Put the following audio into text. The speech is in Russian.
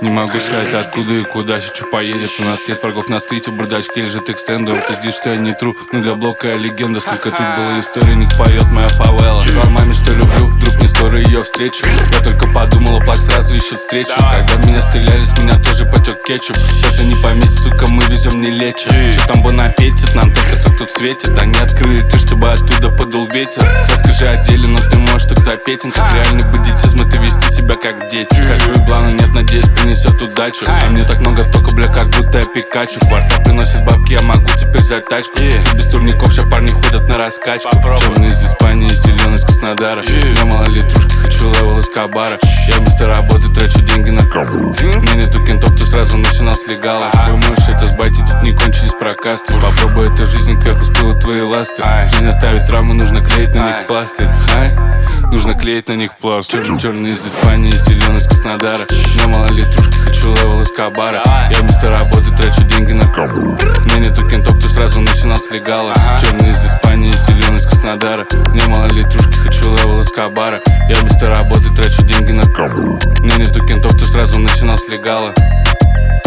Не могу сказать откуда и куда, сейчас поедет. У нас нет врагов на стрите, бардачки лежит экстендер. Ты здесь, что я не тру, но для блока я легенда. Сколько тут было историй, них поет моя фавела. Сказал маме, что люблю, вдруг не скоро ее встречу. Я только подумала, плак сразу ищет встречу. Когда в меня стреляли, с меня тоже потек кетчуп. Это не по месяцу, сука, мы везем не лечит. Че там бон аппетит, нам только свет тут светит. Они открыты, чтобы оттуда подул ветер. Расскажи о деле, но ты можешь так запетен. Как реальный бандитизм, это вести себя как дети. Скажу и плана нет, надеюсь, принесет удачу. А мне так много тока, бля, как будто я Пикачу. Квартал приносит бабки, я могу теперь взять тачку. Без турников ща парни ходят на раскачку. Черный из Испании, силен из Краснодара. Я мало литрушки, хочу левел из Кабара. Я вместо работы трачу деньги на кому. Мне нету кентов, ты сразу начинал с легала. Думаешь, это сбайти, тут не кончились прокасты. Попробуй эту жизнь, как успела твои ласты. Жизнь оставит травмы, нужно клеить на них пластырь. Нужно клеить на них пластырь. Черный из Испании, силен из Краснодара. Я мало литрушки, хочу левел из Кабара. Я вместо работы трачу деньги на кому. Мне нету кентов, ты сразу начинал с легала. Черный из Испании, силен из Краснодара. Мне мало литрушки, хочу левел из Кабара. Я вместо работы трачу деньги на кому. Мне нету кентов, ты сразу начинал с легала.